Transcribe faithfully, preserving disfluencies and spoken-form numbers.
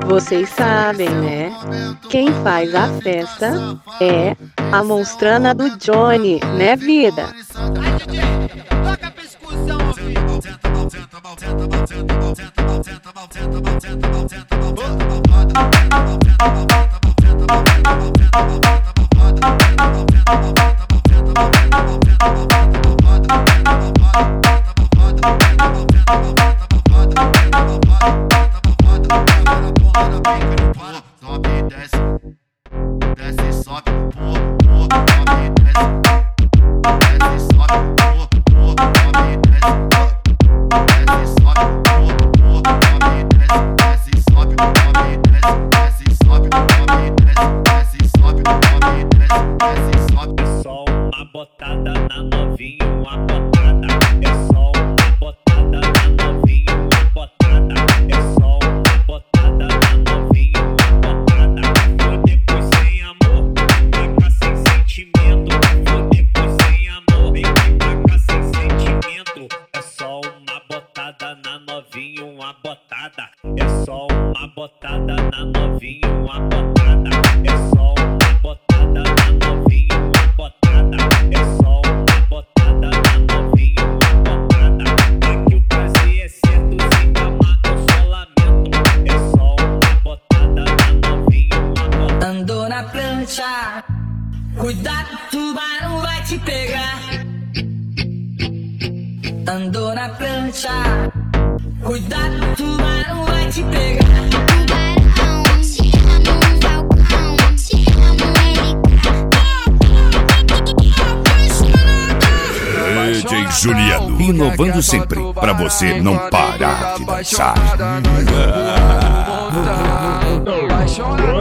Vocês sabem, né? Quem faz a festa é a monstrana do Johnny, né, vida? Toca a percussão, sobe e desce, desce e sobe, pô, pô, sobe e desce, desce e sobe, pô, pô, sobe e desce, desce e sobe, pô, pô, sobe e desce, desce e sobe, sobe e desce, desce e sobe, sobe e desce, desce e sobe, sobe e desce, desce e sobe. É só uma botada na novinha, uma botada. É só uma botada na novinha, uma botada. É só uma botada na novinha, uma botada. Foder por sem amor, vem pra cá sem sentimento. Foder por sem amor, vem pra cá sem sentimento. É só uma botada na novinha, uma botada. É só uma botada na novinha, uma botada. É só uma botada na novinha, uma botada. É só uma botada na novinha, uma botada. É que o prazer é seduzir, amar, eu só lamento. É só uma botada na novinha, uma botada. Andou na prancha, cuidado, o tubarão vai te pegar. Andou na prancha, cuidado, o tubarão vai te pegar. Tubarão, te amo, Falcão, te amo, D J Juliano, inovando sempre, pra você não parar de dançar. Vai chorar.